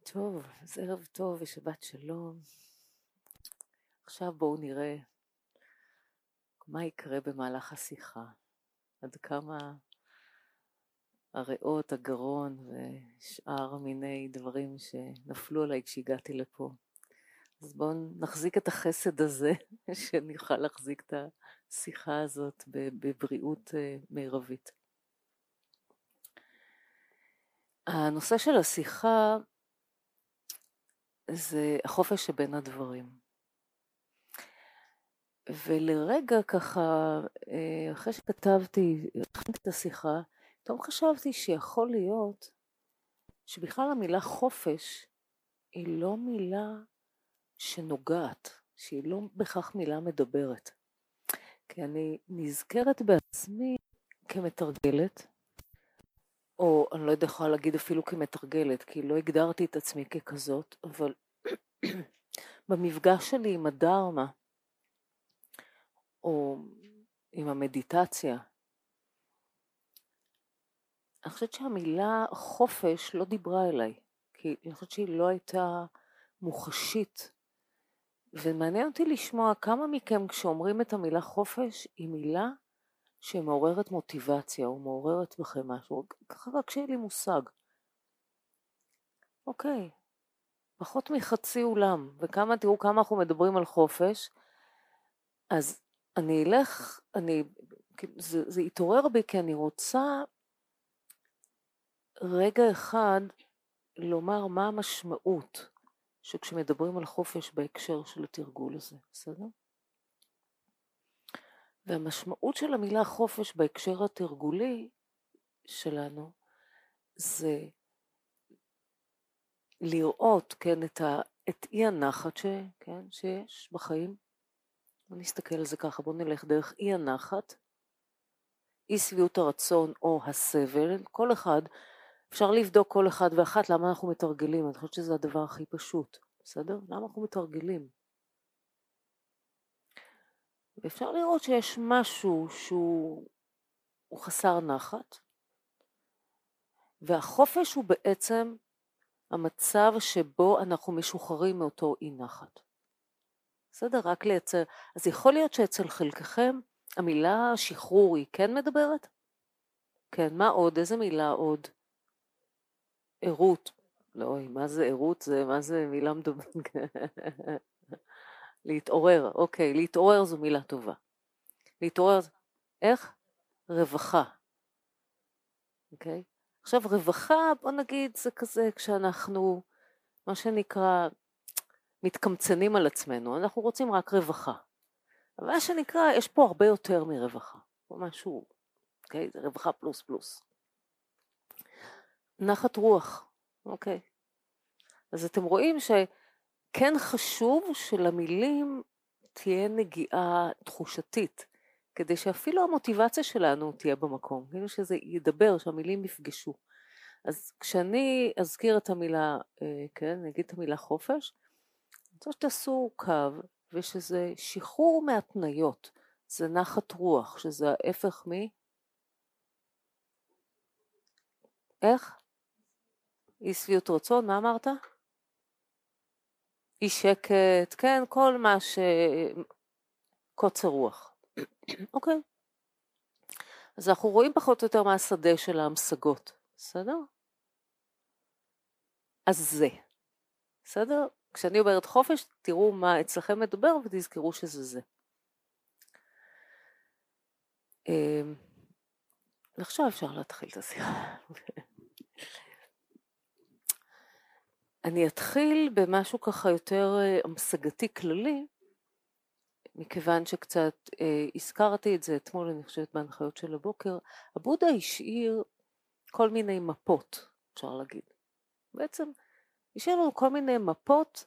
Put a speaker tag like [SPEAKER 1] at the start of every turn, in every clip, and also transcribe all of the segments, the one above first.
[SPEAKER 1] טוב, אז ערב טוב ושבת שלום. עכשיו בואו נראה מה יקרה במהלך השיחה. עד כמה הריאות, הגרון ושאר מיני דברים שנפלו עליי כשהגעתי לפה. אז בואו נחזיק את החסד הזה, שנוכל להחזיק את השיחה הזאת בבריאות מרבית. הנושא של השיחה זה החופש שבין הדברים. ולרגע ככה, אחרי שכתבתי, הכנתי את השיחה, פתאום חשבתי שיכול להיות שבכלל המילה חופש היא לא מילה שנוגעת, שהיא לא בכך מילה מדברת. כי אני נזכרת בעצמי כמתרגלת, או אני לא יודע יכולה להגיד אפילו כמתרגלת, כי לא הגדרתי את עצמי ככזאת, אבל במפגש שלי עם הדרמה, או עם המדיטציה, אני חושבת שהמילה חופש לא דיברה אליי, כי אני חושבת שהיא לא הייתה מוחשית, ומעניין אותי לשמוע כמה מכם כשאומרים את המילה חופש, היא מילה שמעוררת מוטיבציה, או מעוררת בכם משהו, ככה רק שיהיה לי מושג. אוקיי, פחות מחצי אולם, תראו כמה אנחנו מדברים על חופש, אז אני אלך, זה יתעורר בי כי אני רוצה רגע אחד לומר מה המשמעות שכשמדברים על חופש בהקשר של התרגול הזה, בסדר? והמשמעות של המילה חופש בהקשר התרגולי שלנו זה לראות, כן, את אי הנחת שיש בחיים. בוא נסתכל על זה ככה, בוא נלך דרך אי הנחת, אי שביעות הרצון או הסבל, כל אחד, אפשר לבדוק כל אחד ואחת למה אנחנו מתרגלים, אני חושבת שזה הדבר הכי פשוט, בסדר? למה אנחנו מתרגלים? ואפשר לראות שיש משהו שהוא חסר נחת, והחופש הוא בעצם המצב שבו אנחנו משוחררים מאותו אי נחת. בסדר? רק לייצר. אז יכול להיות שאצל חלקכם המילה שחרור היא כן מדברת? כן, מה עוד? איזה מילה עוד? עירות. לא, מה זה עירות? מה זה מילה מדברת? להתעורר, אוקיי, להתעורר זו מילה טובה. להתעורר, איך? רווחה. אוקיי? עכשיו רווחה, בוא נגיד, זה כזה כשאנחנו, מה שנקרא, מתקמצנים על עצמנו, אנחנו רוצים רק רווחה. אבל מה שנקרא, יש פה הרבה יותר מרווחה. או משהו, אוקיי? זה רווחה פלוס פלוס. נחת רוח, אוקיי? אז אתם רואים שכן חשוב שלמילים תהיה נגיעה תחושתית, כדי שאפילו המוטיבציה שלנו תהיה במקום, כאילו שזה ידבר, שהמילים יפגשו. אז כשאני אזכיר את המילה, כן, נגיד את המילה חופש, אני רוצה שתעשו קו, ושזה שחרור מהתניות, זה נחת רוח, שזה ההפך איך? אי שביעות רצון, מה אמרת? אי שקט, כן, כל מה קוצר רוח. אוקיי. אז אנחנו רואים פחות או יותר מהשדה של ההמשגות, בסדר? אז זה, בסדר? כשאני אומרת חופש, תראו מה אצלכם מדבר ותזכרו שזה זה. עכשיו אפשר להתחיל את השיחה. אני אתחיל במשהו ככה יותר המשגתי כללי, מכיוון שקצת הזכרתי את זה אתמול, אני חושבת בהנחיות של הבוקר, הבודה השאיר כל מיני מפות, אפשר להגיד. בעצם השאיר לנו כל מיני מפות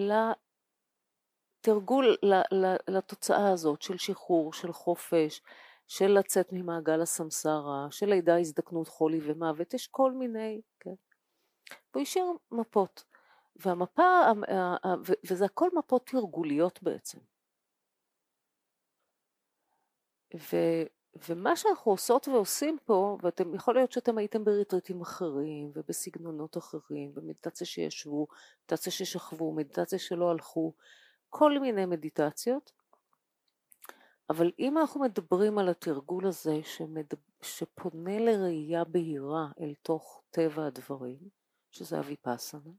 [SPEAKER 1] לתרגול, לתוצאה הזאת של שחרור, של חופש, של לצאת ממעגל הסמסרה, של לידה, הזדקנות, חולי ומוות, יש כל מיני, כן. הוא השאיר מפות, וזה הכל מפות תרגוליות בעצם. ומה שאנחנו עושות ועושים פה, ואתם יכול להיות שאתם הייתם בריטריטים אחרים ובסגנונות אחרים, במדיטציה שישבו, מדיטציה ששכבו, מדיטציה שלא הלכו, כל מיני מדיטציות, אבל אם אנחנו מדברים על התרגול הזה שפונה לראייה בהירה אל תוך טבע הדברים, שזה הוויפאסנה,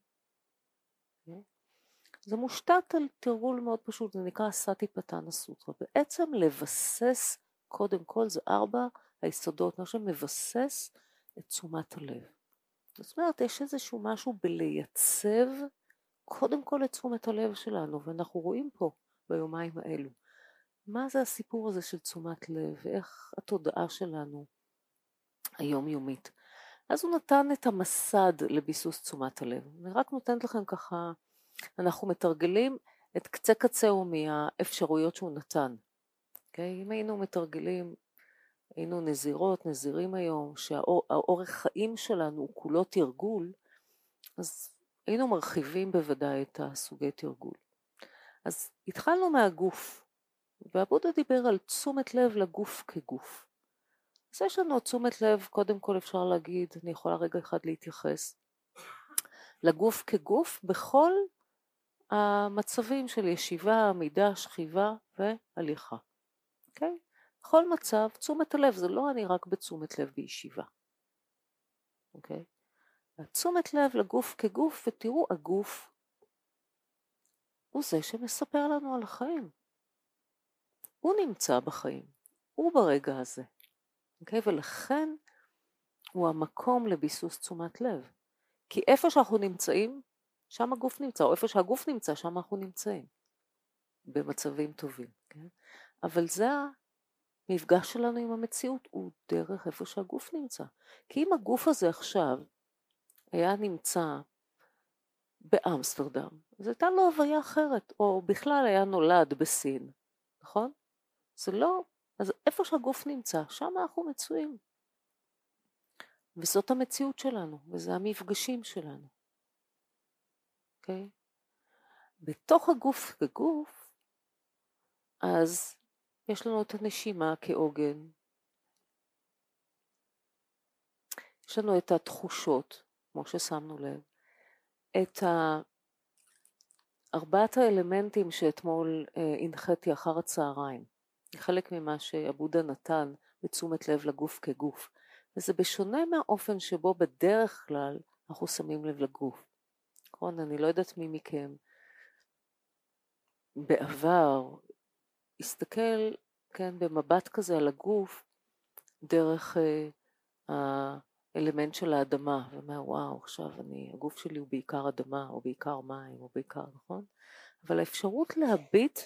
[SPEAKER 1] זה מושתת על תרגול מאוד פשוט, זה נקרא סטיפטאנה סוטרה. בעצם לבסס, קודם כל זה 4 היסודות, מה שמבסס את תשומת הלב. זאת אומרת, יש איזשהו משהו בלייצב קודם כל את תשומת הלב שלנו, ואנחנו רואים פה ביומיים האלו. מה זה הסיפור הזה של תשומת לב, ואיך התודעה שלנו היומיומית. אז הוא נתן את המסד לביסוס תשומת הלב. אני רק נותנת לכם ככה, אנחנו מתרגלים את קצה קצהו מהאפשרויות שהוא נתן. Okay? אם היינו מתרגלים, היינו נזירות, נזירים היום, שהאורך חיים שלנו הוא כולו תרגול, אז היינו מרחיבים בוודאי את הסוגי תרגול. אז התחלנו מהגוף, והבודה דיבר על תשומת לב לגוף כגוף. אז יש לנו תשומת לב, קודם כל אפשר להגיד, אני יכולה רגע אחד להתייחס, לגוף כגוף בכל המצבים של ישיבה, עמידה, שכיבה והליכה. אוקיי? בכל מצב, תשומת הלב, זה לא אני רק בתשומת לב בישיבה. אוקיי? תשומת לב לגוף כגוף, ותראו, הגוף הוא זה שמספר לנו על החיים. הוא נמצא בחיים, הוא ברגע הזה. אוקיי? ולכן הוא המקום לביסוס תשומת לב. כי איפה שאנחנו נמצאים, שם הגוף נמצא, או איפה שהגוף נמצא, שם אנחנו נמצאים. במצבים טובים. כן? אבל זה המפגש שלנו עם המציאות, הוא דרך איפה שהגוף נמצא. כי אם הגוף הזה עכשיו היה נמצא באמסטרדם, אז הייתה לו הוויה אחרת, או בכלל היה נולד בסין, נכון? זה לא, אז איפה שהגוף נמצא, שם אנחנו מצויים. וזאת המציאות שלנו, וזה המפגשים שלנו. אוקיי? בתוך הגוף כגוף, אז יש לנו את הנשימה כעוגן. יש לנו את התחושות, כמו ששמנו לב. את 4 האלמנטים שאתמול הנחיתי אחר הצהריים. חלק ממה שהבודה נתן בתשומת לב לגוף כגוף. וזה בשונה מהאופן שבו בדרך כלל אנחנו שמים לב לגוף. נכון, אני לא יודעת מי מכם בעבר הסתכל, כן, במבט כזה על הגוף דרך האלמנט של האדמה, ואומר וואו, עכשיו הגוף שלי הוא בעיקר אדמה, או בעיקר מים, או בעיקר, נכון? אבל האפשרות להביט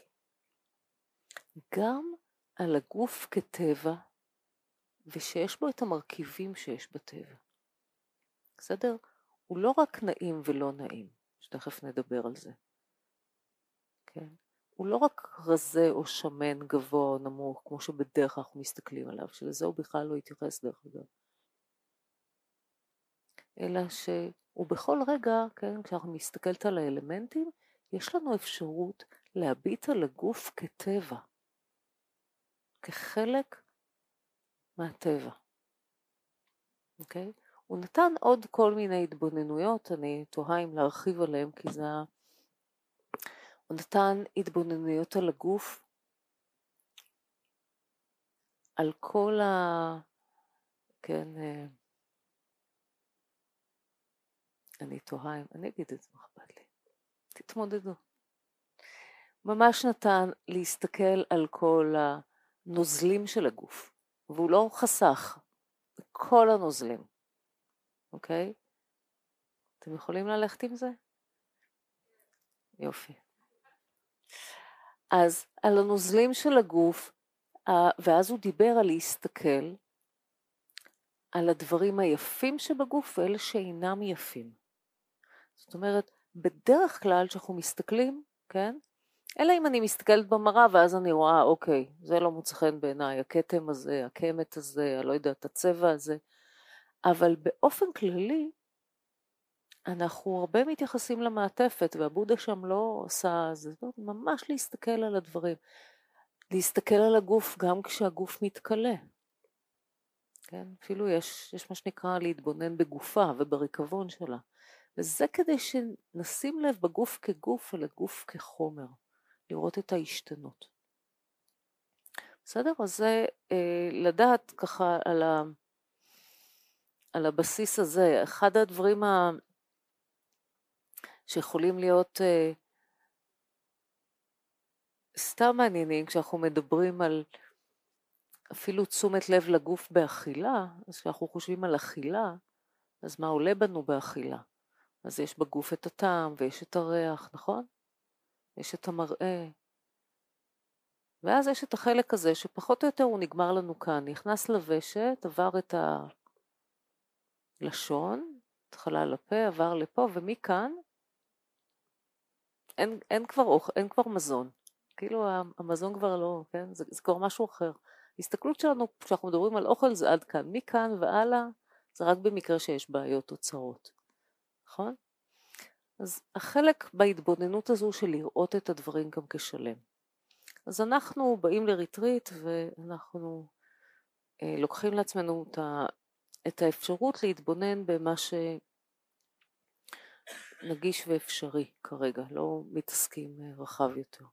[SPEAKER 1] גם על הגוף כטבע, ושיש בו את המרכיבים שיש בטבע. בסדר? הוא לא רק נעים ולא נעים, שתכף נדבר על זה. כן? הוא לא רק רזה או שמן, גבוה או נמוך, כמו שבדרך אנחנו מסתכלים עליו, שלזה הוא בכלל לא יתייחס דרך אגב. אלא שהוא בכל רגע, כן, כשאנחנו מסתכלת על האלמנטים, יש לנו אפשרות להביט על הגוף כטבע, כחלק מהטבע. אוקיי? הוא נתן עוד כל מיני התבוננויות, אני תוהה אם להרחיב עליהם, כי זה הוא נתן התבוננויות על הגוף, על כל כן, אני תוהה אם, אני אגיד את זה, אכפת לי. תתמודדו. ממש נתן להסתכל על כל הנוזלים של הגוף, והוא לא חסך כל הנוזלים, אוקיי? אתם יכולים ללכת עם זה? יופי. אז על הנוזלים של הגוף, ואז הוא דיבר על להסתכל על הדברים היפים שבגוף ואלה שאינם יפים. זאת אומרת, בדרך כלל שאנחנו מסתכלים, כן? אלא אם אני מסתכלת במראה ואז אני רואה, אוקיי, זה לא מוצא חן בעיניי, הכתם הזה, הקמת הזה, אני לא יודעת, הצבע הזה. אבל באופן כללי, אנחנו הרבה מתייחסים למעטפת, והבודה שם לא עושה, זה ממש להסתכל על הדברים. להסתכל על הגוף גם כשהגוף מתקלה. כן? אפילו יש מה שנקרא להתבונן בגופה ובריקבון שלה. וזה כדי שנשים לב בגוף כגוף ולגוף כחומר, לראות את ההשתנות. בסדר? אז זה לדעת ככה על הבסיס הזה. אחד הדברים שיכולים להיות סתם מעניינים, כשאנחנו מדברים על אפילו תשומת לב לגוף באכילה, אז כשאנחנו חושבים על אכילה, אז מה עולה בנו באכילה? אז יש בגוף את הטעם ויש את הריח, נכון? יש את המראה. ואז יש את החלק הזה שפחות או יותר הוא נגמר לנו כאן, נכנס לוושת, עבר את הלשון, התחלה לפה, עבר לפה, ומכאן אין כבר מזון. כאילו המזון כבר לא, כן? זה כבר משהו אחר. ההסתכלות שלנו, כשאנחנו מדברים על אוכל, זה עד כאן. מכאן והלאה, זה רק במקרה שיש בעיות או צרות. נכון? אז החלק בהתבוננות הזו של לראות את הדברים גם כשלם. אז אנחנו באים לריטריט ואנחנו לוקחים לעצמנו את האפשרות להתבונן במה שנגיש ואפשרי כרגע, לא מתעסקים רחב יותר.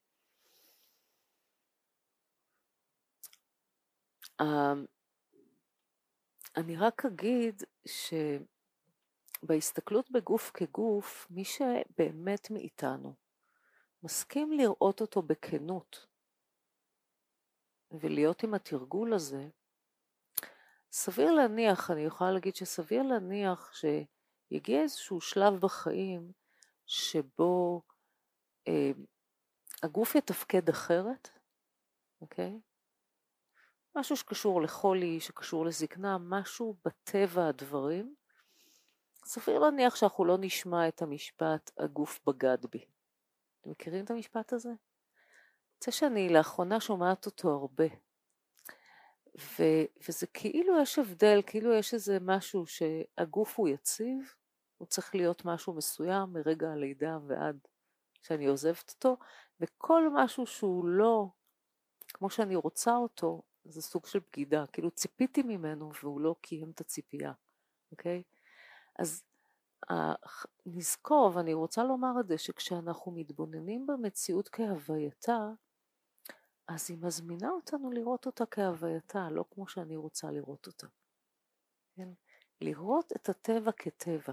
[SPEAKER 1] אני רק אגיד שבהסתכלות בגוף כגוף, מי שבאמת מאיתנו מסכים לראות אותו בכנות ולהיות עם התרגול הזה, סביר להניח, אני יכולה להגיד שסביר להניח שיגיע איזשהו שלב בחיים שבו הגוף יתפקד אחרת, אוקיי? משהו שקשור לחולי, שקשור לזקנה, משהו בטבע הדברים. סביר להניח שאנחנו לא נשמע את המשפט הגוף בגד בי. אתם מכירים את המשפט הזה? זה שאני לאחרונה שומעת אותו הרבה. וזה כאילו יש הבדל, כאילו יש איזה משהו שהגוף הוא יציב, הוא צריך להיות משהו מסוים מרגע הלידה ועד שאני עוזבת אותו, וכל משהו שהוא לא כמו שאני רוצה אותו, זה סוג של בגידה, כאילו ציפיתי ממנו והוא לא קיים את הציפייה, אוקיי? אז נזכור, ואני רוצה לומר את זה, שכשאנחנו מתבוננים במציאות כהווייתה, אז היא מזמינה אותנו לראות אותה כהווייתה, לא כמו שאני רוצה לראות אותה. כן? לראות את הטבע כטבע.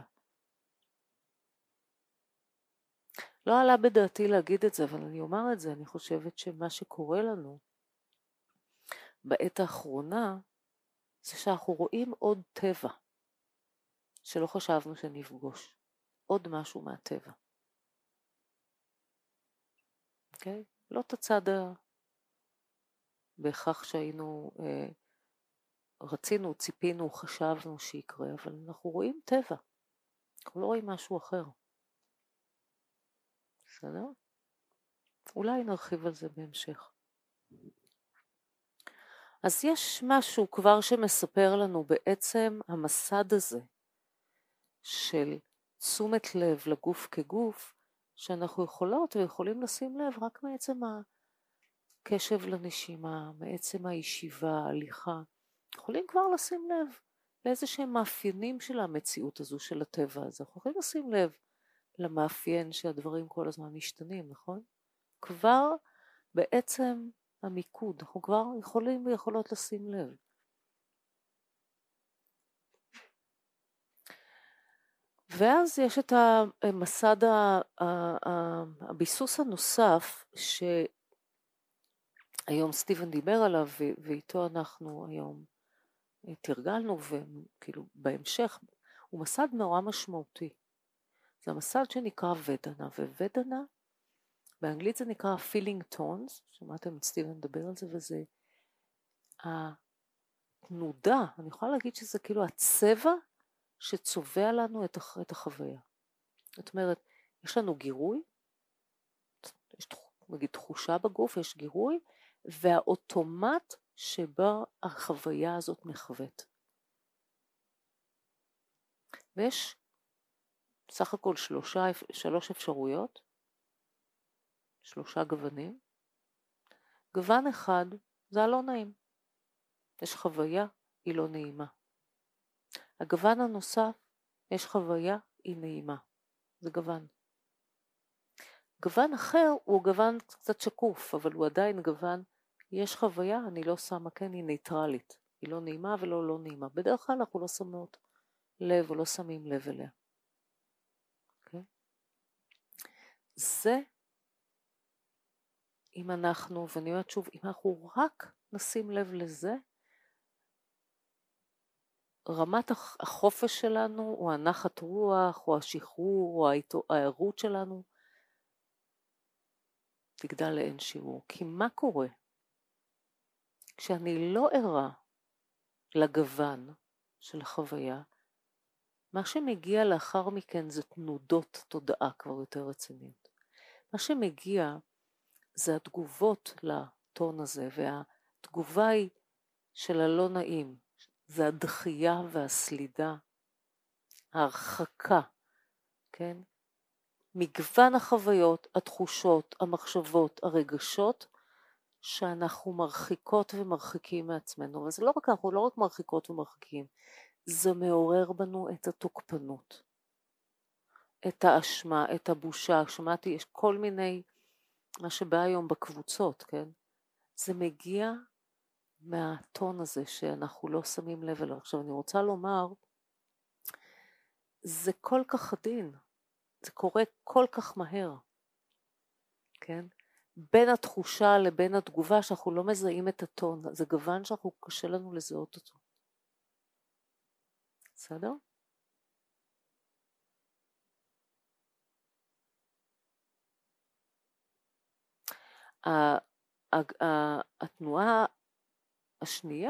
[SPEAKER 1] לא עלה בדעתי להגיד את זה, אבל אני אומר את זה, אני חושבת שמה שקורה לנו בעת האחרונה, זה שאנחנו רואים עוד טבע, שלא חשבנו שנפגוש. עוד משהו מהטבע. אוקיי? לא את הצד בהכרח שהיינו, רצינו, ציפינו, חשבנו שיקרה, אבל אנחנו רואים טבע. אנחנו לא רואים משהו אחר. בסדר? אולי נרחיב על זה בהמשך. אז יש משהו כבר שמספר לנו בעצם המסד הזה של תשומת לב לגוף כגוף, שאנחנו יכולות ויכולים לשים לב רק מעצם הקשב לנשימה, מעצם הישיבה, ההליכה. יכולים כבר לשים לב לאיזה שהם מאפיינים של המציאות הזו של הטבע הזה. אנחנו יכולים לשים לב למאפיין שהדברים כל הזמן משתנים, נכון? כבר בעצם המיקוד, אנחנו כבר יכולים ויכולות לשים לב. ואז יש את המסד הביסוס הנוסף שהיום סטיבן דיבר עליו ואיתו אנחנו היום תרגלנו, וכאילו בהמשך הוא מסד נורא משמעותי. זה המסד שנקרא ודנה, וודנה באנגלית זה נקרא feeling tones, שמעתם את סטיבן מדבר על זה, וזה התנודה, אני יכולה להגיד שזה כאילו הצבע שצובע לנו את החוויה. זאת אומרת, יש לנו גירוי, יש נגיד תחושה בגוף, יש גירוי, והאוטומט שבה החוויה הזאת מחוות. ויש סך הכל שלוש אפשרויות, 3 גוונים. גוון אחד זה הלא נעים. יש חוויה, היא לא נעימה. הגוון הנוסף, יש חוויה, היא נעימה. זה גוון. גוון אחר הוא גוון קצת שקוף, אבל הוא עדיין גוון, יש חוויה, אני לא שמה, כן, היא ניטרלית. היא לא נעימה ולא לא נעימה. בדרך כלל אנחנו לא שמות לב או לא שמים לב אליה. Okay? זה, אם אנחנו, ואני אומרת שוב, אם אנחנו רק נשים לב לזה, רמת החופש שלנו, או הנחת רוח, או השחרור, או הערות שלנו, תגדל לאין שיעור. כי מה קורה? כשאני לא ערה לגוון של החוויה, מה שמגיע לאחר מכן זה תנודות תודעה כבר יותר רציניות. מה שמגיע זה התגובות לטון הזה, והתגובה היא של הלא נעים, זה הדחייה והסלידה, ההרחקה, כן? מגוון החוויות, התחושות, המחשבות, הרגשות, שאנחנו מרחיקות ומרחיקים מעצמנו. אבל זה לא רק, אנחנו לא רק מרחיקות ומרחיקים, זה מעורר בנו את התוקפנות, את האשמה, את הבושה. שמעתי, יש כל מיני, מה שבא היום בקבוצות, כן? זה מגיע מהטון הזה שאנחנו לא שמים לב אליו. עכשיו אני רוצה לומר, זה כל כך עדין, זה קורה כל כך מהר, כן? בין התחושה לבין התגובה שאנחנו לא מזהים את הטון, זה גוון שאנחנו קשה לנו לזהות אותו. בסדר? התנועה השנייה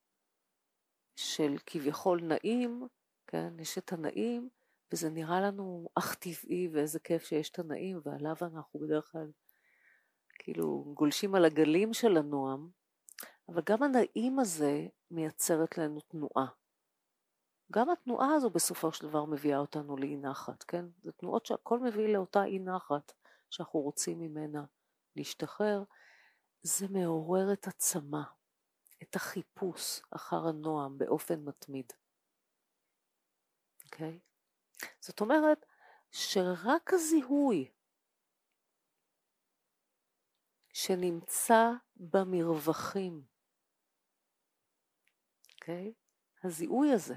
[SPEAKER 1] של כביכול נעים, כן, יש את הנעים, וזה נראה לנו אך טבעי ואיזה כיף שיש את הנעים, ועליו אנחנו בדרך כלל כאילו גולשים על הגלים של הנועם, אבל גם הנעים הזה מייצרת לנו תנועה. גם התנועה הזו בסופו של דבר מביאה אותנו לאי נחת, כן? זה תנועות שהכל מביא לאותה אי נחת שאנחנו רוצים ממנה להשתחרר. זה מעורר את עצמה, את החיפוש אחר הנועם באופן מתמיד. אוקיי? זאת אומרת שרק הזיהוי שנמצא במרווחים, אוקיי? הזיהוי הזה,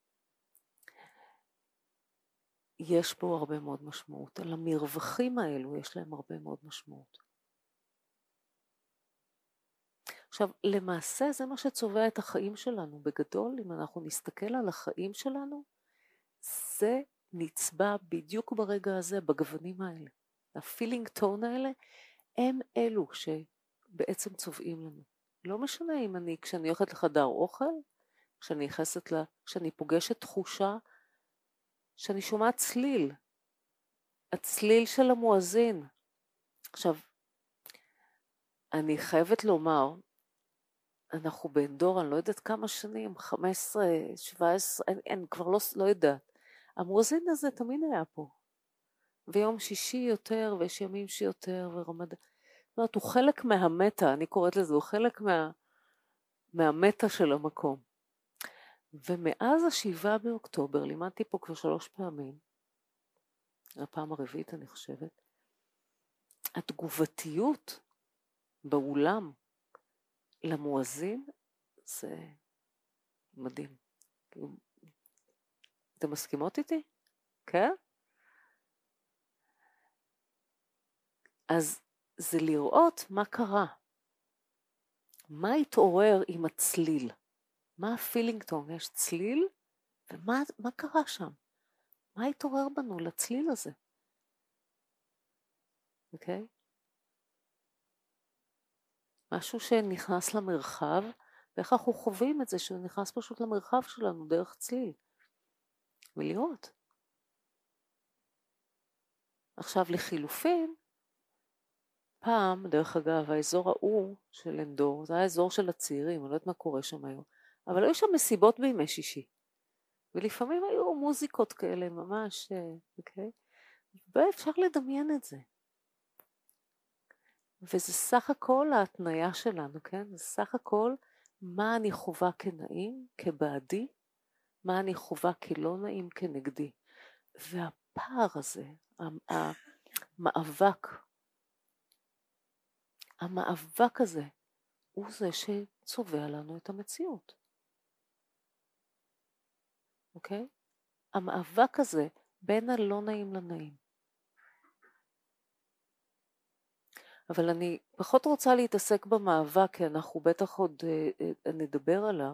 [SPEAKER 1] יש בו הרבה מאוד משמעות. על המרווחים האלו יש להם הרבה מאוד משמעות. עכשיו, למעשה זה מה שצובע את החיים שלנו. בגדול, אם אנחנו נסתכל על החיים שלנו, זה נצבע בדיוק ברגע הזה, בגוונים האלה. הפילינג טון האלה, הם אלו שבעצם צובעים לנו. לא משנה אם כשאני הולכת לחדר אוכל, כשאני פוגשת תחושה, שאני שומעת צליל, הצליל של המואזין. עכשיו, אני חייבת לומר, אנחנו בין דור, אני לא יודעת כמה שנים, 15, 17, אני כבר לא יודעת. המואזין הזה תמיד היה פה. ויום שישי יותר, ויש ימים שיותר, ורמדאן. זאת אומרת, הוא חלק מהמטה, אני קוראת לזה, הוא חלק מהמטה של המקום. ומאז ה7 באוקטובר, לימדתי פה כבר 3 פעמים, הפעם הרביעית אני חושבת, התגובתיות באולם למואזין זה מדהים. אתם מסכימות איתי? כן? אז זה לראות מה קרה. מה התעורר עם הצליל? מה הפילינגטון? יש צליל? ומה קרה שם? מה התעורר בנו לצליל הזה? אוקיי? משהו שנכנס למרחב, ואיך אנחנו חווים את זה שהוא נכנס פשוט למרחב שלנו דרך צליל. ולראות. עכשיו לחילופין, פעם, דרך אגב, האזור ההוא של אנדור, זה היה האזור של הצעירים, אני לא יודעת מה קורה שם היום, אבל היו שם מסיבות בימי שישי. ולפעמים היו מוזיקות כאלה ממש, אוקיי? ואפשר לדמיין את זה. וזה סך הכל ההתניה שלנו, כן? זה סך הכל מה אני חובה כנעים, כבעדי, מה אני חובה כלא נעים, כנגדי. והפער הזה, המאבק הזה, הוא זה שצובע לנו את המציאות. אוקיי? המאבק הזה בין הלא נעים לנעים. אבל אני פחות רוצה להתעסק במאבק, כי אנחנו בטח עוד נדבר עליו,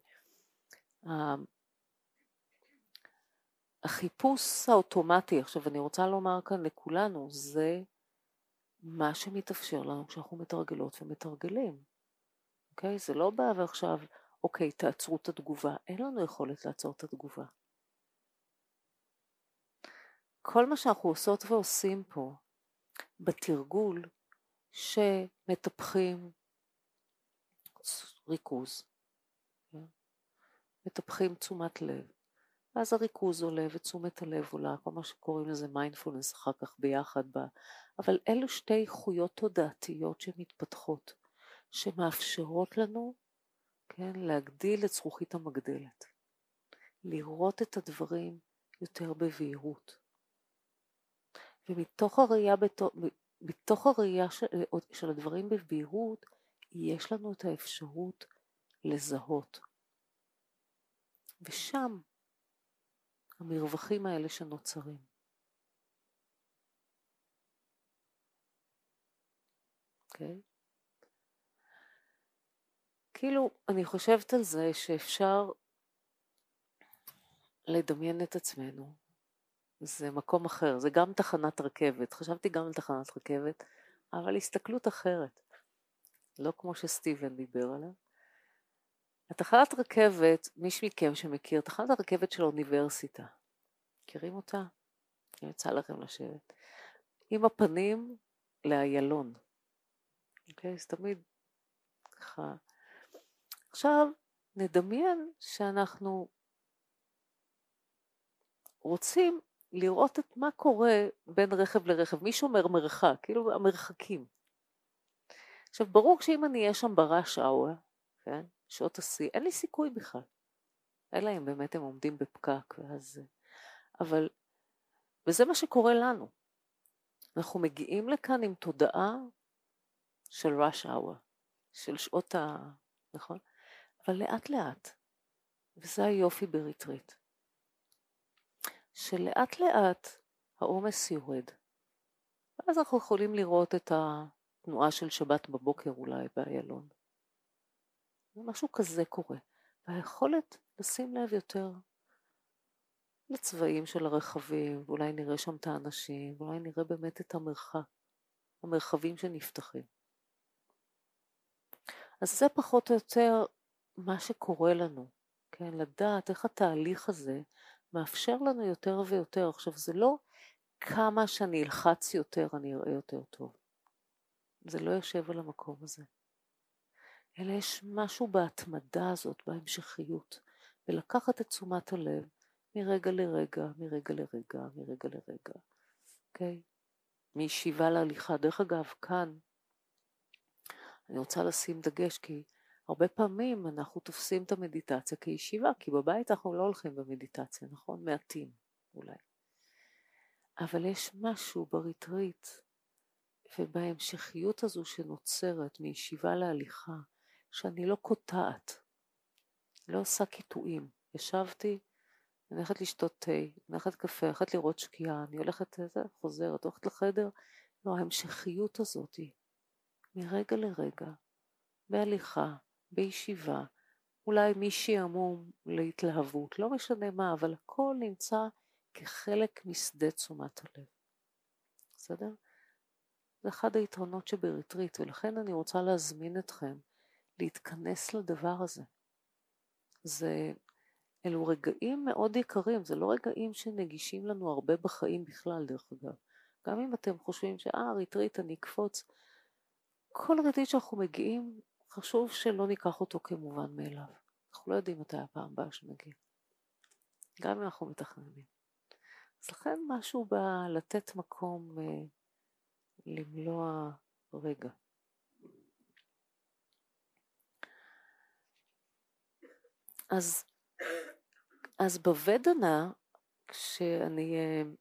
[SPEAKER 1] והחיפוש האוטומטי, עכשיו אני רוצה לומר כאן לכולנו, זה מה שמתאפשר לנו כשאנחנו מתרגלות ומתרגלים. אוקיי? זה לא בא ועכשיו, אוקיי, תעצרו את התגובה. אין לנו יכולת לעצור את התגובה. כל מה שאנחנו עושות ועושים פה, בתרגול שמטפחים ריכוז, מטפחים תשומת לב, ואז הריכוז עולה ותשומת הלב עולה, כל מה שקוראים לזה מיינדפולנס אחר כך ביחד בה, אבל אלו שתי איכויות תודעתיות שמתפתחות, שמאפשרות לנו, כן, להגדיל את זכוכית המגדלת, לראות את הדברים יותר בבהירות. ומתוך הראייה של הדברים בבהירות, יש לנו את האפשרות לזהות. ושם המרווחים האלה שנוצרים. אוקיי? כאילו, אני חושבת על זה שאפשר לדמיין את עצמנו. זה מקום אחר, זה גם תחנת רכבת. חשבתי גם על תחנת רכבת, אבל הסתכלות אחרת. לא כמו שסטיבן דיבר עליה. התחנת רכבת, מישהו מכם שמכיר, תחנת הרכבת של האוניברסיטה. מכירים אותה? אני יצא לכם לשבת. עם הפנים לאיילון. אוקיי? אז תמיד ככה. עכשיו נדמיין שאנחנו רוצים לראות את מה קורה בין רכב לרכב. מישהו אומר מרחק, כאילו המרחקים. עכשיו ברור שאם אני אהיה שם בראש אאואר, כן? שעות השיא, אין לי סיכוי בכלל. אלא אם באמת הם עומדים בפקק ואז... אבל, וזה מה שקורה לנו. אנחנו מגיעים לכאן עם תודעה של rush hour, של שעות נכון? אבל לאט לאט, וזה היופי בריטריט, שלאט לאט העומס יורד. ואז אנחנו יכולים לראות את התנועה של שבת בבוקר אולי באיילון. משהו כזה קורה. והיכולת לשים לב יותר לצבעים של הרכבים, ואולי נראה שם את האנשים, ואולי נראה באמת את המרחבים שנפתחים. אז זה פחות או יותר מה שקורה לנו, כן? לדעת איך התהליך הזה מאפשר לנו יותר ויותר. עכשיו זה לא כמה שאני אלחץ יותר אני אראה יותר טוב. זה לא יושב על המקום הזה. אלא יש משהו בהתמדה הזאת, בהמשכיות, ולקחת את תשומת הלב מרגע לרגע, מרגע לרגע, מרגע לרגע. אוקיי? מישיבה להליכה. דרך אגב, כאן אני רוצה לשים דגש, כי הרבה פעמים אנחנו תופסים את המדיטציה כישיבה, כי בבית אנחנו לא הולכים במדיטציה, נכון? מעטים אולי. אבל יש משהו בריטריט ובהמשכיות הזו שנוצרת מישיבה להליכה, שאני לא קוטעת, לא עושה קיטועים. ישבתי, אני הולכת לשתות תה, אני הולכת קפה, הולכת לראות שקיעה, אני הולכת חוזרת, הולכת לחדר. לא, ההמשכיות הזאת היא מרגע לרגע, בהליכה, בישיבה, אולי משעמום להתלהבות, לא משנה מה, אבל הכל נמצא כחלק משדה תשומת הלב. בסדר? זה אחד היתרונות שבריטריט, ולכן אני רוצה להזמין אתכם להתכנס לדבר הזה. אלו רגעים מאוד יקרים, זה לא רגעים שנגישים לנו הרבה בחיים בכלל דרך אגב. גם אם אתם חושבים ריטריט אני אקפוץ, כל ריטריט שאנחנו מגיעים, חשוב שלא ניקח אותו כמובן מאליו. אנחנו לא יודעים מתי הפעם הבאה שנגיע. גם אם אנחנו מתכננים. אז לכן משהו לתת מקום למלוא הרגע. אז בוודנה, כשאני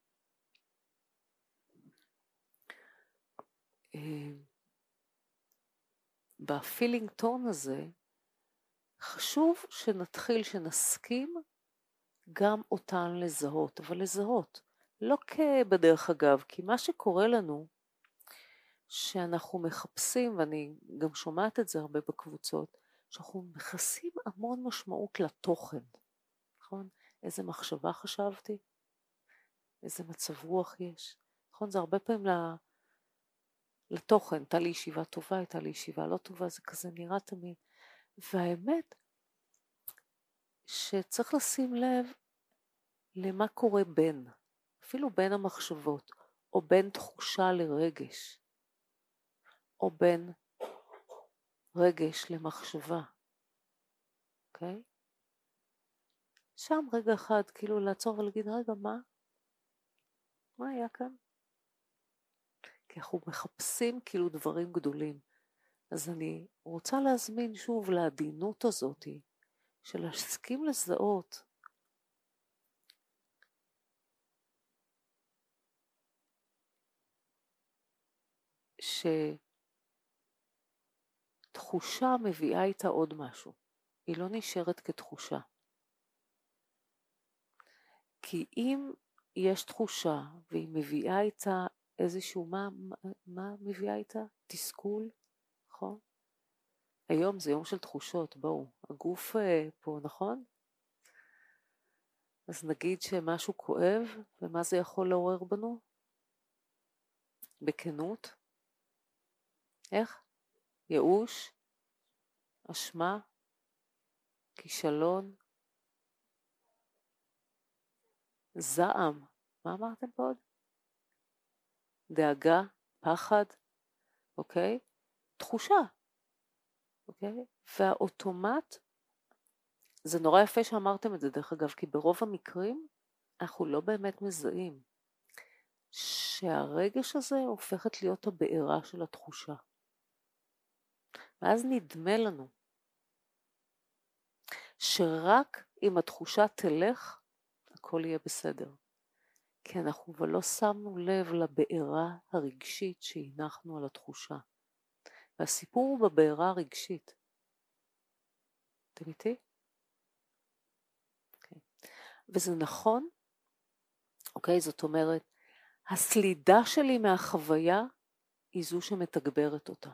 [SPEAKER 1] בפילינג טון הזה, חשוב שנסכים גם אותן לזהות, אבל לזהות, לא כבדרך אגב, כי מה שקורה לנו, שאנחנו מחפשים, ואני גם שומעת את זה הרבה בקבוצות, שאנחנו מכסים המון משמעות לתוכן, נכון? איזה מחשבה חשבתי, איזה מצב רוח יש, נכון? זה הרבה פעמים לתוכן, הייתה לי ישיבה טובה, הייתה לי ישיבה לא טובה, זה כזה נראה תמיד. והאמת שצריך לשים לב למה קורה בין, אפילו בין המחשבות, או בין תחושה לרגש, או בין רגש למחשבה, אוקיי? שם רגע אחד, כאילו לעצור ולהגיד, רגע, מה היה כאן? כי אנחנו מחפשים כאילו דברים גדולים. אז אני רוצה להזמין שוב לעדינות הזאת, של להסכים לזהות, שתחושה מביאה איתה עוד משהו. היא לא נשארת כתחושה. כי אם יש תחושה והיא מביאה איתה איזשהו, מה מביאה איתה? תסכול, נכון? היום זה יום של תחושות, בואו, הגוף פה, נכון? אז נגיד שמשהו כואב, ומה זה יכול לעורר בנו? בכנות? איך? ייאוש? אשמה? כישלון? זעם? מה אמרתם פה עוד? דאגה? פחד? אוקיי? תחושה. אוקיי? והאוטומט, זה נורא יפה שאמרתם את זה דרך אגב, כי ברוב המקרים אנחנו לא באמת מזהים שהרגש הזה הופכת להיות הבעירה של התחושה. ואז נדמה לנו שרק אם התחושה תלך, הכל יהיה בסדר. כי אנחנו אבל לא שמנו לב לבעירה הרגשית שהנחנו על התחושה. והסיפור הוא בבעירה הרגשית. אתם איתי? Okay. וזה נכון, אוקיי, זאת אומרת, הסלידה שלי מהחוויה היא זו שמתגברת אותה.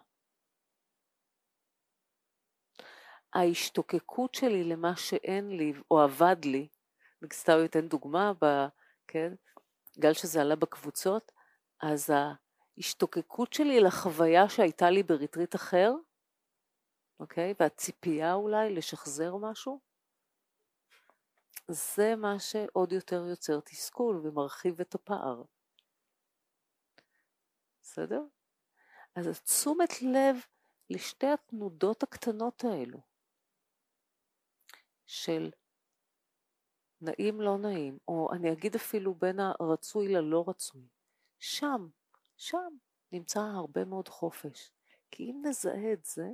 [SPEAKER 1] ההשתוקקות שלי למה שאין לי או עבד לי, סתם אתן דוגמה, כן, גל שזה עלה בקבוצות, אז ההשתוקקות שלי לחוויה שהייתה לי בריטריט אחר, אוקיי, והציפייה אולי לשחזר משהו, זה מה שעוד יותר יוצר תסכול ומרחיב את הפער. בסדר? אז תשומת לב לשתי התנודות הקטנות האלו, של נעים לא נעים, או אני אגיד אפילו בין הרצוי ללא רצוי. שם נמצא הרבה מאוד חופש. כי אם נזהה את זה,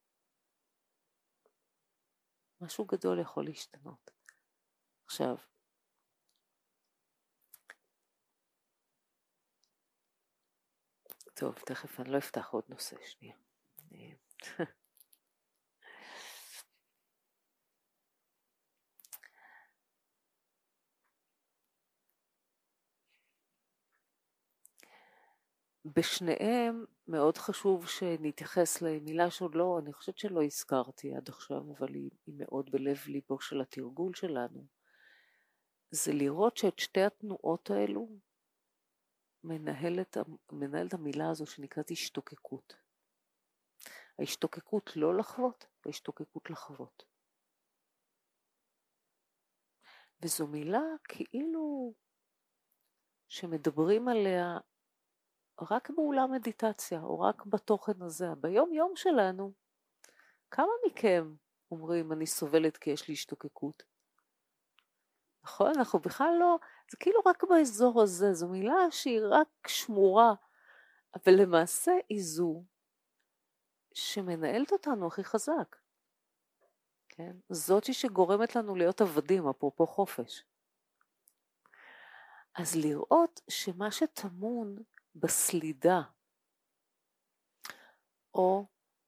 [SPEAKER 1] משהו גדול יכול להשתנות. עכשיו, טוב, תכף אני לא אפתח עוד נושא, שנייה. בשניהם מאוד חשוב שנתייחס למילה שעוד לא, אני חושבת שלא הזכרתי עד עכשיו, אבל היא מאוד בלב ליבו של התרגול שלנו. זה לראות שאת שתי התנועות האלו מנהלת המילה הזו שנקראת השתוקקות. ההשתוקקות לא לחוות, ההשתוקקות לחוות. וזו מילה כאילו שמדברים עליה רק באולם מדיטציה, או רק בתוכן הזה. ביום יום שלנו, כמה מכם אומרים, אני סובלת כי יש לי השתוקקות? נכון? אנחנו בכלל לא, זה כאילו רק באזור הזה, זו מילה שהיא רק שמורה, אבל למעשה היא זו שמנהלת אותנו הכי חזק. כן? זאת שגורמת לנו להיות עבדים, אפרופו חופש. אז לראות שמה שטמון בסלידה, או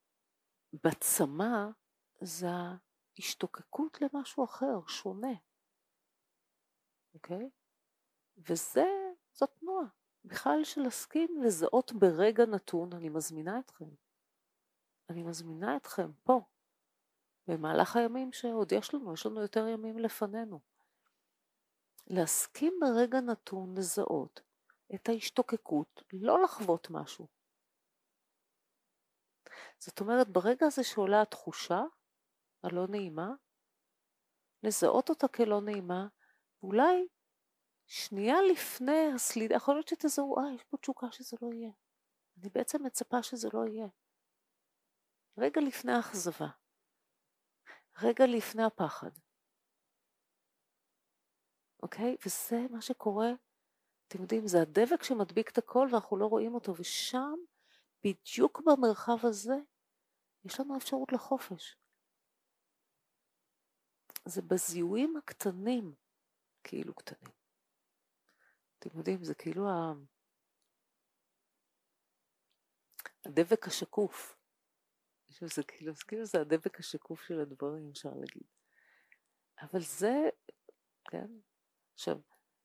[SPEAKER 1] בצמא, זה ההשתוקקות למשהו אחר, שונה. אוקיי? זאת תנועה. בכלל של להסכים לזהות ברגע נתון, אני מזמינה אתכם. אני מזמינה אתכם פה, במהלך הימים שעוד יש לנו יותר ימים לפנינו. להסכים ברגע נתון לזהות את ההשתוקקות, לא לחוות משהו. זאת אומרת, ברגע הזה שעולה התחושה הלא נעימה, לזהות אותה כלא נעימה, אולי שנייה לפני הסלידה, יכול להיות שתזהו, יש פה תשוקה שזה לא יהיה. אני בעצם מצפה שזה לא יהיה. רגע לפני האכזבה, רגע לפני הפחד. אוקיי? וזה מה שקורה, אתם יודעים, זה הדבק שמדביק את הכל ואנחנו לא רואים אותו, ושם, בדיוק במרחב הזה, יש לנו אפשרות לחופש. זה בזיהויים הקטנים, כאילו קטנים. אתם יודעים, זה כאילו הדבק השקוף. זה כאילו זה הדבק השקוף של הדברים, אפשר להגיד. אבל זה, כן, עכשיו,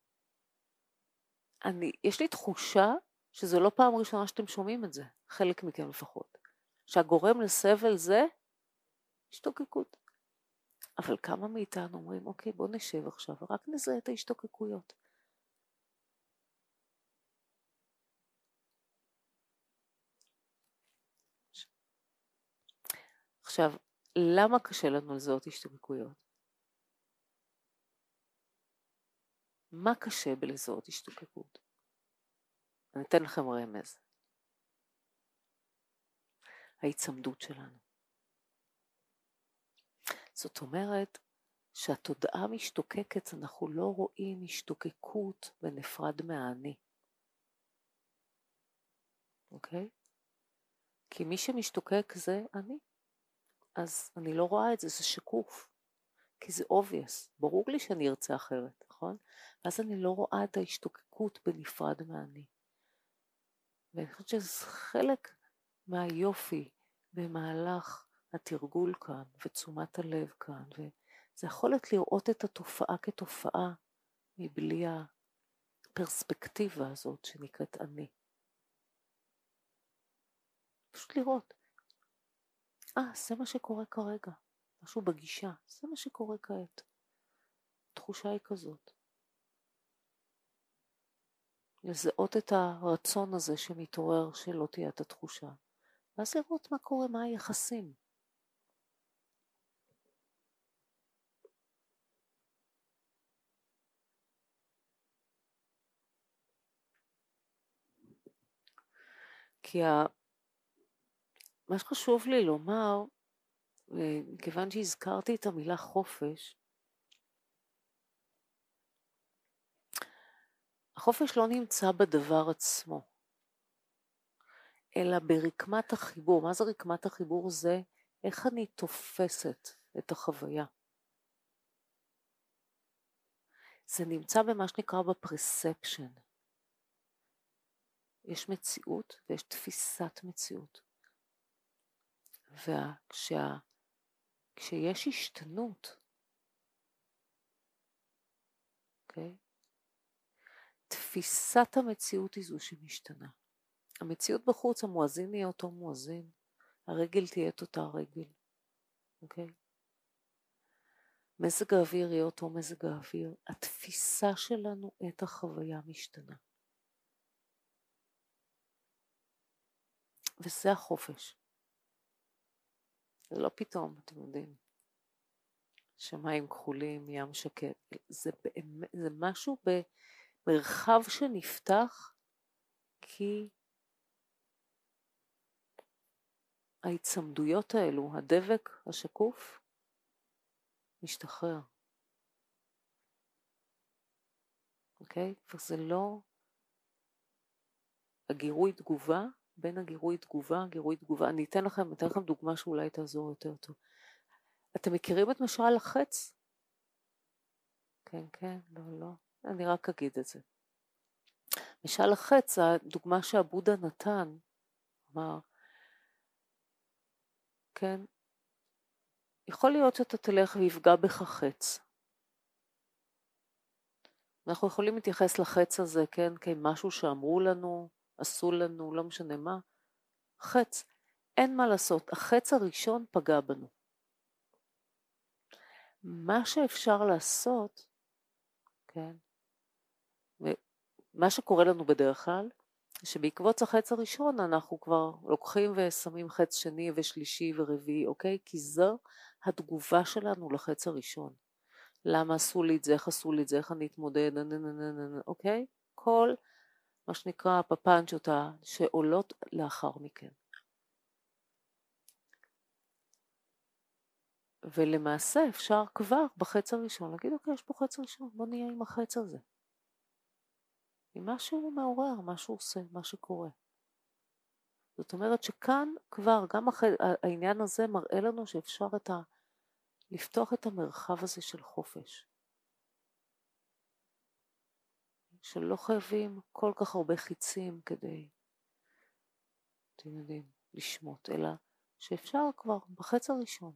[SPEAKER 1] יש לי תחושה שזו לא פעם ראשונה שאתם שומעים את זה, חלק מכם לפחות, שהגורם לסבל זה השתוקקות. אבל כמה מאיתנו אומרים, אוקיי, בוא נשב עכשיו, רק נזהה את ההשתוקקויות. עכשיו, למה קשה לנו לזהות השתוקקויות? מה קשה בלזהות השתוקקות? אני אתן לכם רמז. ההיצמדות שלנו. זאת אומרת שהתודעה משתוקקת, אנחנו לא רואים השתוקקות בנפרד מהאני. אוקיי? כי מי שמשתוקק זה אני. אז אני לא רואה את זה, זה שקוף. כי זה obvious. ברור לי שאני ארצה אחרת, נכון? אז אני לא רואה את ההשתוקקות בנפרד מהאני. ואני חושבת שזה חלק מהיופי במהלך התרגול כאן, ותשומת הלב כאן, וזה יכולת לראות את התופעה כתופעה, מבלי הפרספקטיבה הזאת שנקראת אני. פשוט לראות. זה מה שקורה כרגע. משהו בגישה, זה מה שקורה כעת. התחושה היא כזאת. לזהות את הרצון הזה שמתעורר שלא תהיה את התחושה. ואז לראות מה קורה, מה היחסים. כי מה שחשוב לי לומר, כיוון שהזכרתי את המילה חופש, החופש לא נמצא בדבר עצמו, אלא ברקמת החיבור. מה זה רקמת החיבור? זה איך אני תופסת את החוויה. זה נמצא במה שנקרא בפרספשן. יש מציאות ויש תפיסת מציאות. וכשיש השתנות, אוקיי? תפיסת המציאות היא זו שמשתנה. המציאות בחוץ, המואזין יהיה אותו מואזין, הרגל תהיה את אותה רגל, אוקיי? מזג האוויר יהיה אותו מזג האוויר, התפיסה שלנו את החוויה משתנה. וזה החופש. זה לא פתאום, אתם יודעים, שמיים כחולים, ים שקט, זה משהו במרחב שנפתח, כי ההצמדויות האלו, הדבק השקוף, משתחרר. אוקיי? וזה לא הגירוי תגובה, בין הגירוי תגובה, אני אתן לכם דוגמה שאולי תעזור יותר טוב. אתם מכירים את משל החץ? כן, כן, לא, אני רק אגיד את זה. משל החץ, הדוגמה שהבודה נתן, אמר, כן, יכול להיות שאתה תלך ויפגע בך חץ. אנחנו יכולים להתייחס לחץ הזה, כן, כמשהו שאמרו לנו, עשו לנו, לא משנה מה. חץ, אין מה לעשות, החץ הראשון פגע בנו. מה שאפשר לעשות, כן, מה שקורה לנו בדרך כלל, שבעקבות החץ הראשון אנחנו כבר לוקחים ושמים חץ שני ושלישי ורביעי, אוקיי? כי זו התגובה שלנו לחץ הראשון. למה עשו לי את זה, איך עשו לי את זה, איך אני אתמודד, אוקיי? כל מה שנקרא הפפנצ'ות שעולות לאחר מכן. ולמעשה אפשר כבר בחץ הראשון להגיד, אוקיי, יש פה חץ ראשון, בוא נהיה עם החץ הזה. עם משהו מעורר, משהו עושה, מה שקורה. זאת אומרת שכאן כבר, גם העניין הזה מראה לנו שאפשר לפתוח את המרחב הזה של חופש. שלא חייבים כל כך הרבה חיצים כדי, אתם יודעים, לשמות, אלא שאפשר כבר בחץ הראשון.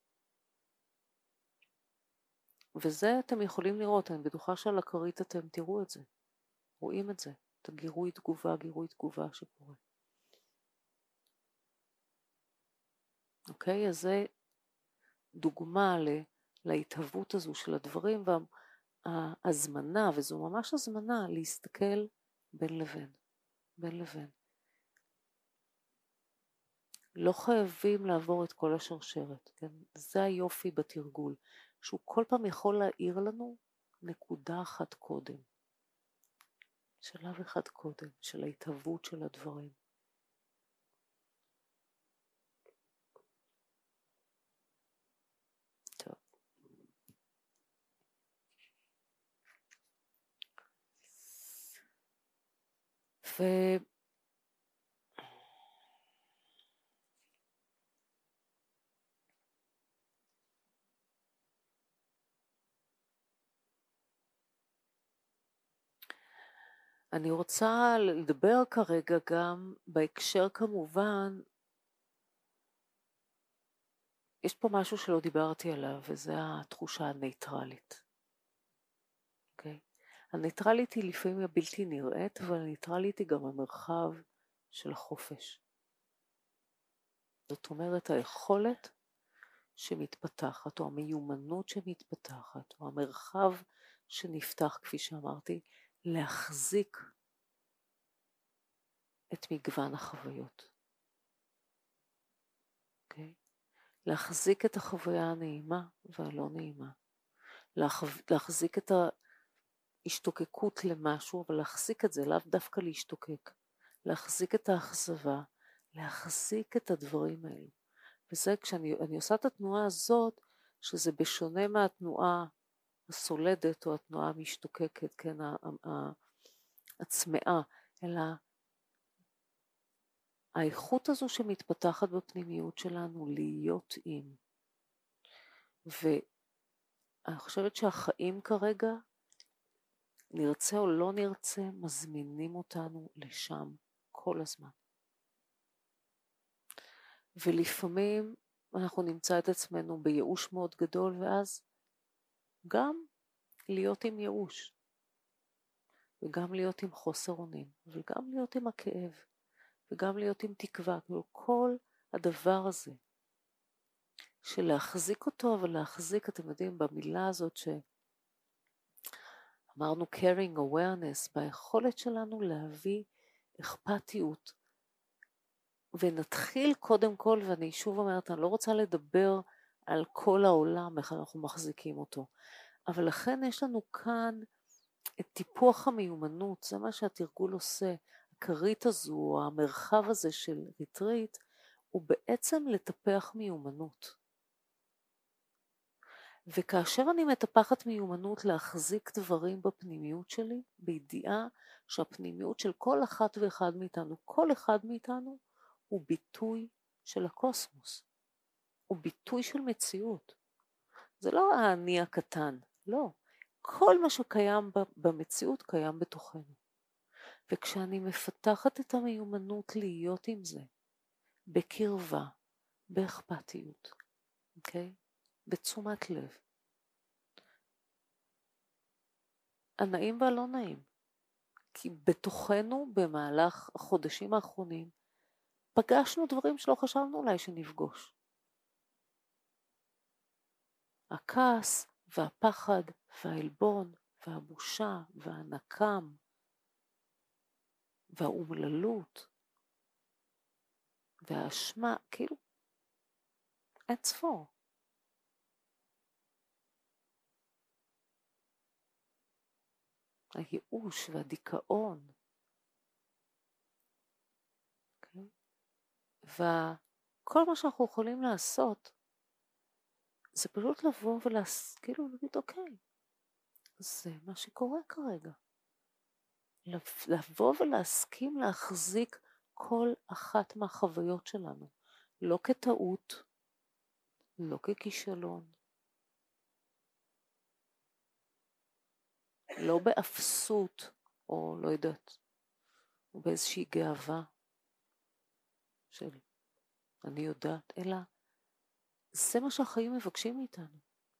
[SPEAKER 1] וזה אתם יכולים לראות, אני בטוחה שעל הכרית אתם תראו את זה, רואים את זה, את הגירוי תגובה שקורה. אוקיי, אז זה דוגמה להתהוות הזו של הדברים וההזמנה, וזו ממש הזמנה להסתכל בין לבין. לא חייבים לעבור את כל השרשרת, כן? זה היופי בתרגול, שהוא כל פעם יכול להעיר לנו נקודה אחת קודם, שלב אחד קודם, של ההתהוות של הדברים. טוב. אני רוצה לדבר כרגע גם בהקשר כמובן, יש פה משהו שלא דיברתי עליו, וזה התחושה הניטרלית. אוקיי? הניטרלית היא לפעמים הבלתי נראית, אבל הניטרלית היא גם המרחב של החופש. זאת אומרת, היכולת שמתפתחת, או המיומנות שמתפתחת, או המרחב שנפתח, כפי שאמרתי, להחזיק את מגוון החוויות. אוקיי? להחזיק את החוויה הנעימה והלא נעימה. להחזיק את ההשתוקקות למשהו, אבל להחזיק את זה, לאו דווקא להשתוקק. להחזיק את האכזבה, להחזיק את הדברים האלו. וזה כשאני עושה את התנועה הזאת, שזה בשונה מהתנועה הסולדת או התנועה המשתוקקת, כן, הצמאה, אלא האיכות הזו שמתפתחת בפנימיות שלנו להיות עם. ואני חושבת שהחיים כרגע, נרצה או לא נרצה, מזמינים אותנו לשם כל הזמן. ולפעמים אנחנו נמצא את עצמנו בייאוש מאוד גדול, ואז גם להיות עם ייאוש, וגם להיות עם חוסר אונים, וגם להיות עם הכאב, וגם להיות עם תקווה, כל הדבר הזה, של להחזיק אותו, אבל להחזיק, אתם יודעים, במילה הזאת שאמרנו caring awareness, ביכולת שלנו להביא אכפתיות, ונתחיל קודם כל, ואני שוב אומרת, אני לא רוצה לדבר על כל העולם, איך אנחנו מחזיקים אותו, אבל לכן יש לנו כאן את טיפוח המיומנות, זה מה שהתרגול עושה, הכרית הזו, המרחב הזה של ריטריט, הוא בעצם לטפח מיומנות. וכאשר אני מטפחת מיומנות להחזיק דברים בפנימיות שלי, בידיעה שהפנימיות של כל אחת ואחד מאיתנו, כל אחד מאיתנו, הוא ביטוי של הקוסמוס, הוא ביטוי של מציאות. זה לא האני הקטן, לא. כל מה שקיים במציאות קיים בתוכנו. וכשאני מפתחת את המיומנות להיות עם זה, בקרבה, באכפתיות, אוקיי? בתשומת לב. הנעים והלא נעים. כי בתוכנו במהלך החודשים האחרונים פגשנו דברים שלא חשבנו אולי שנפגוש. הכעס והפחד והעלבון והבושה והנקם והאומללות והאשמה, כאילו אין ספור. הייאוש והדיכאון. Okay? וכל מה שאנחנו יכולים לעשות זה פשוט לבוא כאילו להגיד אוקיי, זה מה שקורה כרגע. לבוא ולהסכים להחזיק כל אחת מהחוויות שלנו, לא כטעות, לא ככישלון, לא באפסות, או לא יודעת, או באיזושהי גאווה של אני יודעת, אלא זה מה שהחיים מבקשים מאיתנו.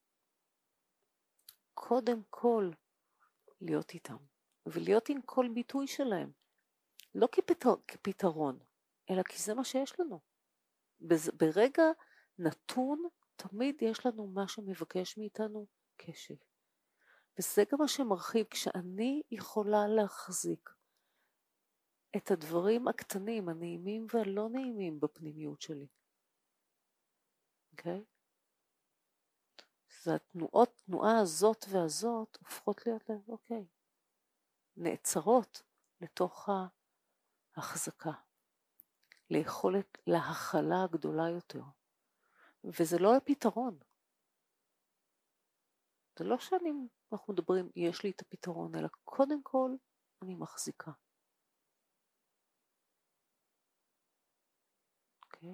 [SPEAKER 1] קודם כל להיות איתם, ולהיות עם כל ביטוי שלהם, לא כפתרון, אלא כי זה מה שיש לנו. ברגע נתון, תמיד יש לנו מה שמבקש מאיתנו קשב. וזה גם מה שמרחיב, כשאני יכולה להחזיק את הדברים הקטנים, הנעימים והלא נעימים בפנימיות שלי. אוקיי? אז התנועה הזאת והזאת הופכות להיות, אוקיי, נעצרות לתוך ההחזקה, ליכולת להכלה הגדולה יותר. וזה לא הפתרון. זה לא אנחנו מדברים, יש לי את הפתרון, אלא קודם כל אני מחזיקה. אוקיי?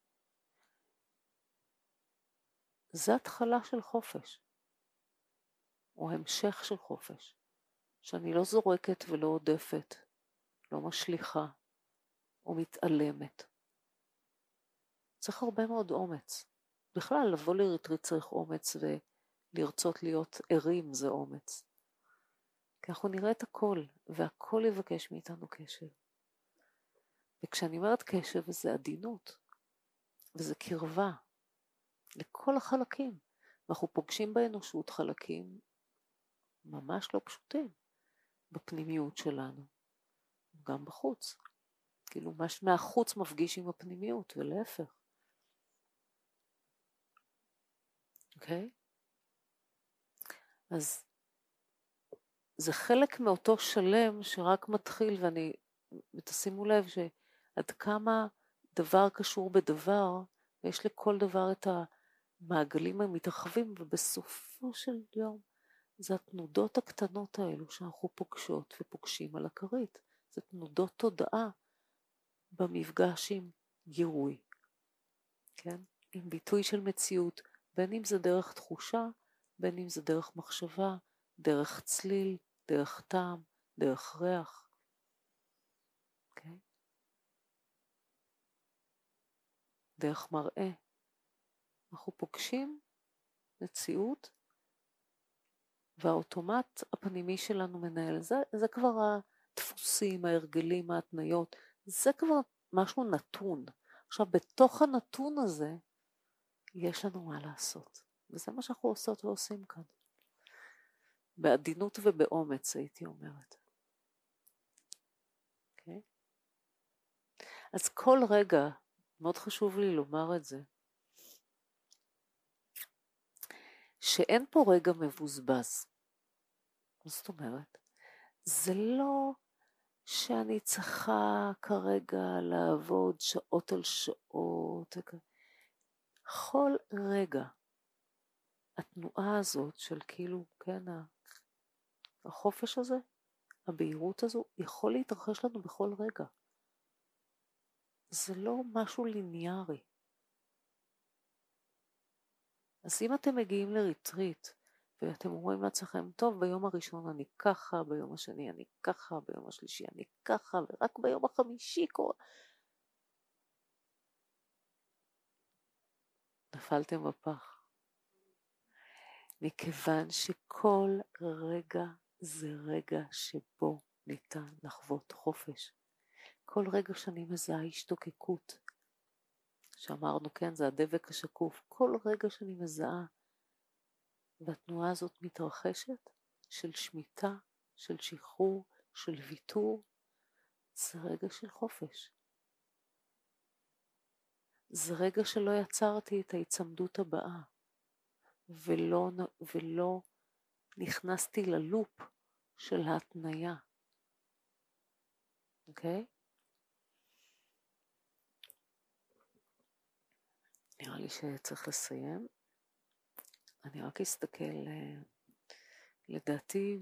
[SPEAKER 1] זה התחלה של חופש, או המשך של חופש, שאני לא זורקת ולא עודפת, לא משליחה, או מתעלמת. צריך הרבה מאוד אומץ. בכלל, לבוא לריטריט צריך אומץ, ולרצות להיות ערים זה אומץ. כי אנחנו נראה את הכל, והכל יבקש מאיתנו קשב. וכשאני אומרת קשב, זה עדינות, וזה קרבה, לכל החלקים. ואנחנו פוגשים באנושות חלקים ממש לא פשוטים, בפנימיות שלנו, גם בחוץ. כאילו, מה מהחוץ מפגיש עם הפנימיות, ולהפך. אוקיי? אז זה חלק מאותו שלם שרק מתחיל, ואני תשימו לב שעד כמה דבר קשור בדבר, ויש לכל דבר את המעגלים המתרחבים, ובסופו של יום זה התנודות הקטנות האלו שאנחנו פוגשות ופוגשים על הכרית. זה תנודות תודעה במפגש עם גירוי, כן? עם ביטוי של מציאות, בין אם זה דרך תחושה, בין אם זה דרך מחשבה, דרך צליל, דרך טעם, דרך ריח. Okay? דרך מראה. אנחנו פוגשים מציאות, והאוטומט הפנימי שלנו מנהל. זה כבר הדפוסים, ההרגלים, ההתניות. זה כבר משהו נתון. עכשיו, בתוך הנתון הזה, יש לנו מה לעשות. וזה מה שאנחנו עושות ועושים כאן. בעדינות ובאומץ, הייתי אומרת. Okay? אז כל רגע, מאוד חשוב לי לומר את זה, שאין פה רגע מבוזבז. זאת אומרת, זה לא שאני צריכה כרגע לעבוד שעות על שעות. כל רגע, התנועה הזאת של כאילו, כן, החופש הזה, הבהירות הזו, יכול להתרחש לנו בכל רגע. זה לא משהו ליניארי. אז אם אתם מגיעים לריטריט, ואתם אומרים לעצמכם, טוב, ביום הראשון אני ככה, ביום השני אני ככה, ביום השלישי אני ככה, ורק ביום החמישי קורה. נפלתם בפח. מכיוון שכל רגע זה רגע שבו ניתן לחוות חופש. כל רגע שאני מזהה השתוקקות, שאמרנו, כן, זה הדבק השקוף, כל רגע שאני מזהה, והתנועה הזאת מתרחשת, של שמיטה, של שחרור, של ויתור, זה רגע של חופש. זה רגע שלא יצרתי את ההצמדות הבאה, ולא נכנסתי ללופ של ההתניה. אוקיי? נראה לי שצריך לסיים. אני רק אסתכל, לדעתי,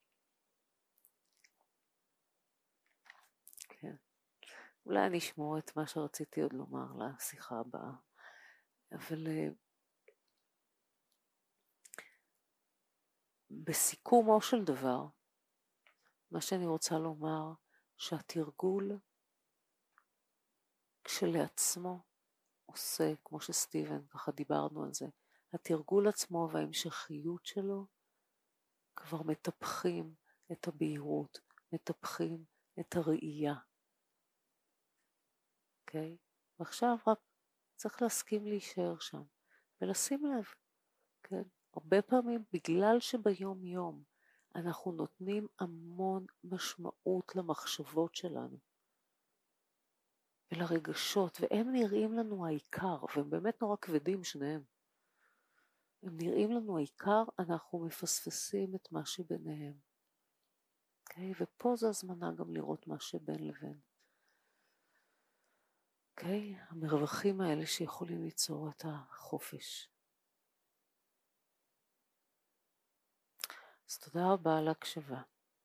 [SPEAKER 1] כן. אולי אני אשמור את מה שרציתי עוד לומר לשיחה הבאה. אבל בסיכומו של דבר, מה שאני רוצה לומר, שהתרגול כשלעצמו עושה, כמו שסטיבן, ככה דיברנו על זה, התרגול עצמו וההמשכיות שלו כבר מטפחים את הבהירות, מטפחים את הראייה. אוקיי? ועכשיו רק צריך להסכים להישאר שם, ולשים לב, כן? הרבה פעמים בגלל שביום יום אנחנו נותנים המון משמעות למחשבות שלנו, ולרגשות, והם נראים לנו העיקר, והם באמת נורא כבדים שניהם. הם נראים לנו העיקר, אנחנו מפספסים את מה שביניהם. אוקיי? ופה זו הזמנה גם לראות מה שבין לבין. אוקיי? המרווחים האלה שיכולים ליצור את החופש. אז תודה רבה על ההקשבה.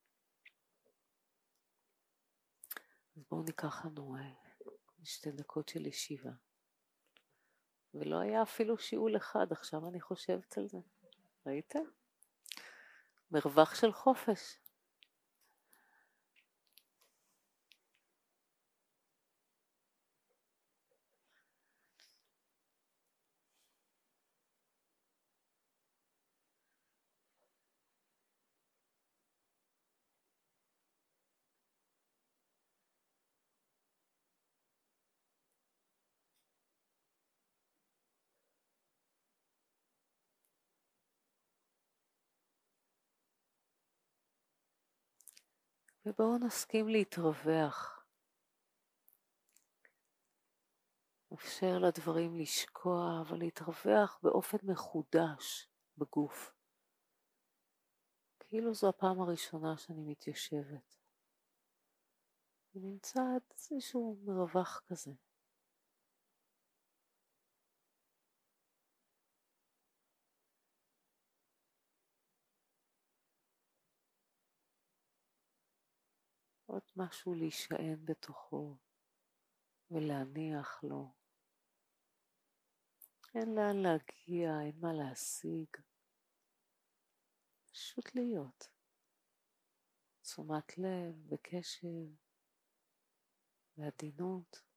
[SPEAKER 1] אז בואו ניקח לנו 2 דקות של ישיבה. ולא היה אפילו שיעול אחד, עכשיו אני חושבת על זה. ראיתם? מרווח של חופש. ובואו נסכים להתרווח. אפשר לדברים לשקוע, אבל להתרווח באופן מחודש בגוף. כאילו זו הפעם הראשונה שאני מתיישבת. ונמצא איזשהו מרווח כזה. עוד משהו להישען בתוכו ולהניח לו. אין לאן להגיע, אין מה להשיג. פשוט להיות. תשומת לב וקשב ועדינות.